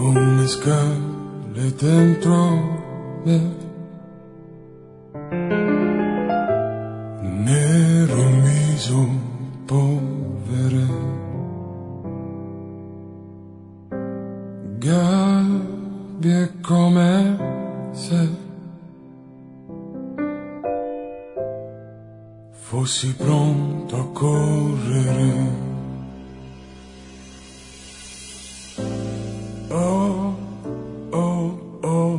come scale dentro me, nero viso polvere, gabbie come se fossi pronto a correre. Oh, oh, oh,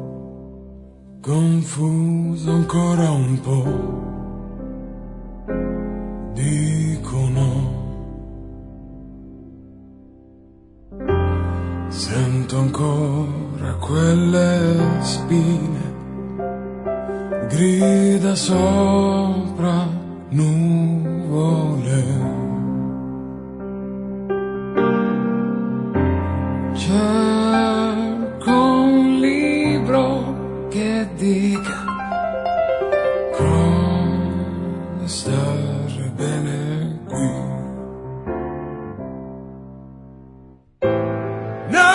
confuso ancora un po', dicono, sento ancora quelle spine, grida sopra nuvole. Cerco un libro che dica come stare bene qui. No,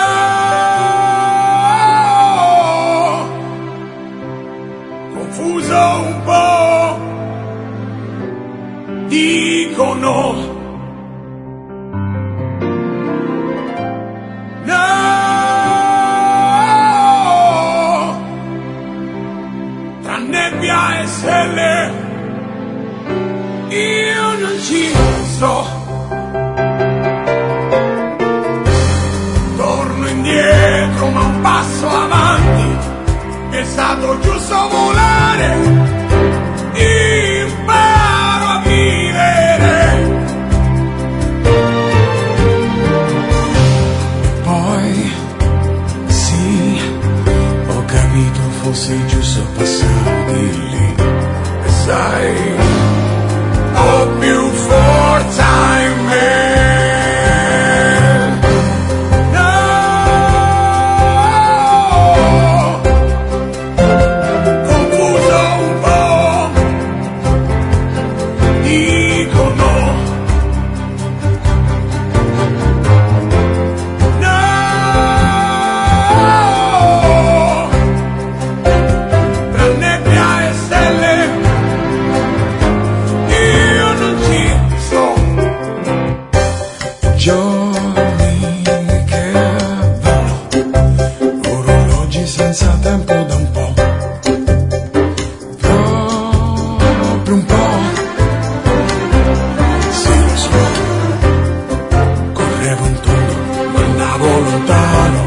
confuso un po', dicono. Nebbia e stelle, io non ci sto. Torno indietro ma un passo avanti, è stato giusto volare, imparo a vivere. Poi sì, ho capito, fosse giusto passare di lì, e sai, ho più forza in me. No, confuso un po', dicono. Giorni che vanno, orologi senza tempo da un po', proprio un po', sì lo so, correvo in tondo, ma andavo lontano.